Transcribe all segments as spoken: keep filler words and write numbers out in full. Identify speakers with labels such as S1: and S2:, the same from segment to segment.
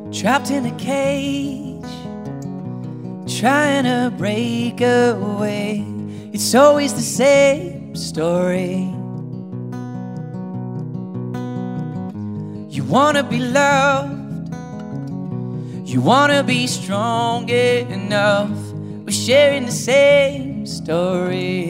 S1: Trapped in a cage, trying to break away. It's always the same story. You wanna be loved, you wanna be strong enough. We're sharing the same story.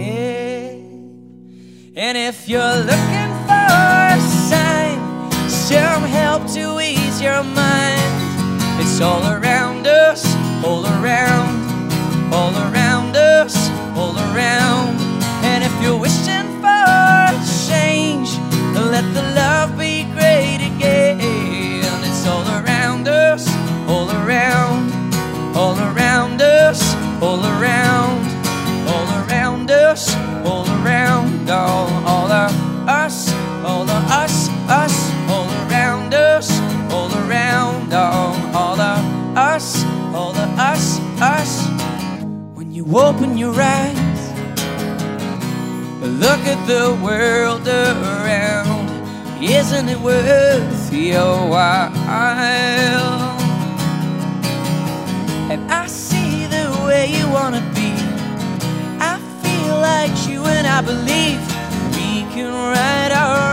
S1: And if you're looking for a sign, some help to ease your mind, it's all around us, all around, all around us, all around. And if you're wishing for a change, let the love be great again. It's all around us, all around, all around us, all around, all around us, all around, all, all of us, all of us, us, all around us, all around, all, all of us, all of us, us. When you open your eyes, look at the world around. Isn't it worth your while? And I see the way you wanna be. I feel like you, and I believe we can write our